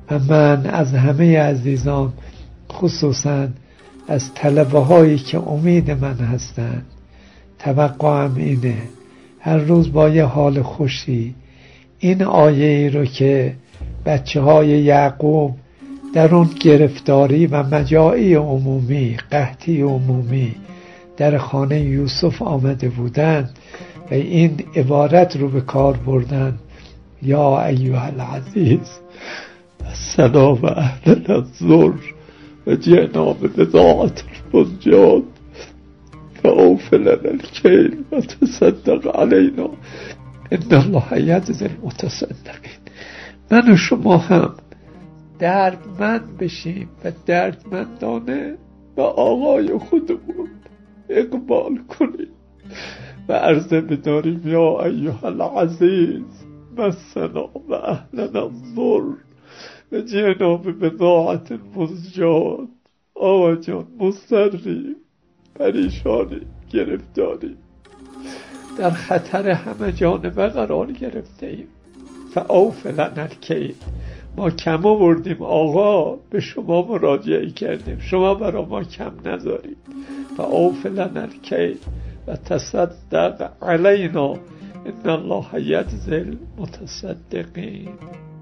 و من از همه عزیزان، خصوصا از طلبه هایی که امید من هستند، توقعم اینه هر روز با یه حال خوشی این آیه ای رو که بچه های یعقوب در اون گرفتاری و مجاعی عمومی، قحطی عمومی در خانه یوسف آمده بودند و این عبارت رو به کار بردن: یا ایها العزیز السلام اهل الزر و جئنا ببضاعة مزجاة فأوف لنا الكيل وتصدق علينا ان الله یجزی المتصدقین. من و شما هم دردمند بشیم و دردمندانه به آقای خودمون اقبال کنیم و عرضه بداریم: یا ایها العزیز مسنا و اهلنا الضر و جئنا ببضاعة مزجاة. آقا جان مضطریم، پریشانی، گرفتاری، در خطر همه جانبه قرار گرفته ایم. فاوف لنا الکیل، ما کم آوردیم آقا، به شما مراجعه کردیم، شما برای ما کم نذارید. فاوف لنا الکیل و تصدق علینا ان الله یجزی المتصدقین.